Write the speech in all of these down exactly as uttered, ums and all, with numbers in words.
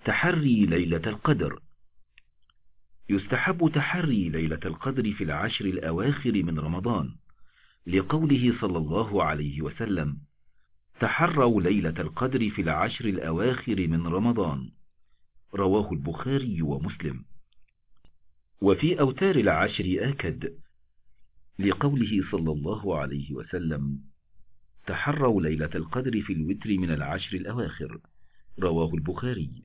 تحري ليلة القدر. يستحب تحري ليلة القدر في العشر الأواخر من رمضان، لقوله صلى الله عليه وسلم: تحروا ليلة القدر في العشر الأواخر من رمضان، رواه البخاري ومسلم. وفي أوتار العشر آكد، لقوله صلى الله عليه وسلم: تحروا ليلة القدر في الوتر من العشر الأواخر، رواه البخاري.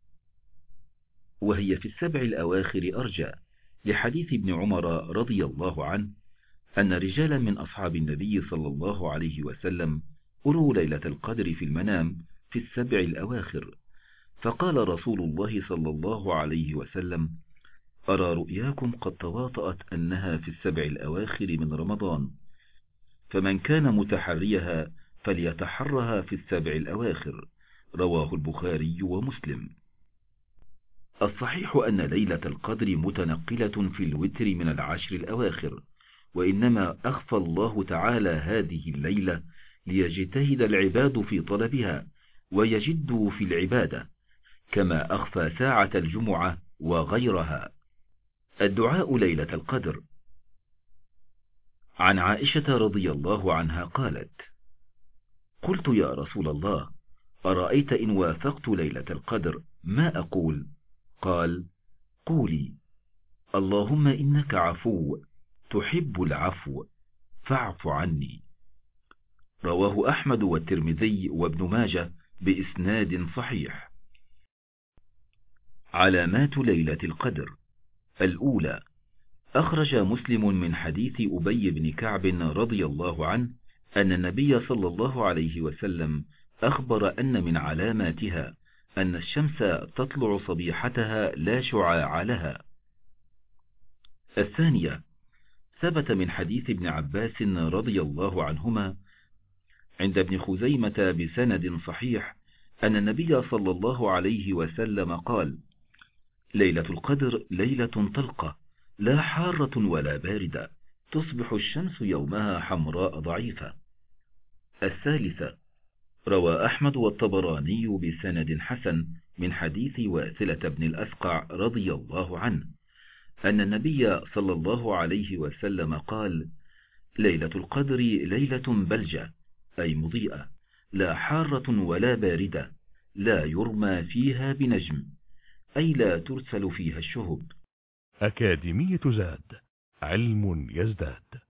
وهي في السبع الأواخر أرجى، لحديث ابن عمر رضي الله عنه أن رجالا من أصحاب النبي صلى الله عليه وسلم أروا ليلة القدر في المنام في السبع الأواخر، فقال رسول الله صلى الله عليه وسلم: أرى رؤياكم قد تواطأت أنها في السبع الأواخر من رمضان، فمن كان متحريها فليتحرها في السبع الأواخر، رواه البخاري ومسلم. الصحيح أن ليلة القدر متنقلة في الوتر من العشر الأواخر، وإنما أخفى الله تعالى هذه الليلة ليجتهد العباد في طلبها ويجدوا في العبادة، كما أخفى ساعة الجمعة وغيرها. الدعاء ليلة القدر. عن عائشة رضي الله عنها قالت: قلت يا رسول الله، أرأيت إن وافقت ليلة القدر ما أقول؟ قال: قولي: اللهم إنك عفو تحب العفو فاعف عني. رواه أحمد والترمذي وابن ماجه بإسناد صحيح. علامات ليلة القدر. الأولى: أخرج مسلم من حديث أبي بن كعب رضي الله عنه أن النبي صلى الله عليه وسلم أخبر أن من علاماتها أن الشمس تطلع صبيحتها لا شعاع لها. الثانية: ثبت من حديث ابن عباس رضي الله عنهما عند ابن خزيمة بسند صحيح أن النبي صلى الله عليه وسلم قال: ليلة القدر ليلة طلقة لا حارة ولا باردة، تصبح الشمس يومها حمراء ضعيفة. الثالثة: روى أحمد والطبراني بسند حسن من حديث واثلة بن الأسقع رضي الله عنه أن النبي صلى الله عليه وسلم قال: ليلة القدر ليلة بلجة، أي مضيئة، لا حارة ولا باردة، لا يرمى فيها بنجم، أي لا ترسل فيها الشهب. أكاديمية زاد، علم يزداد.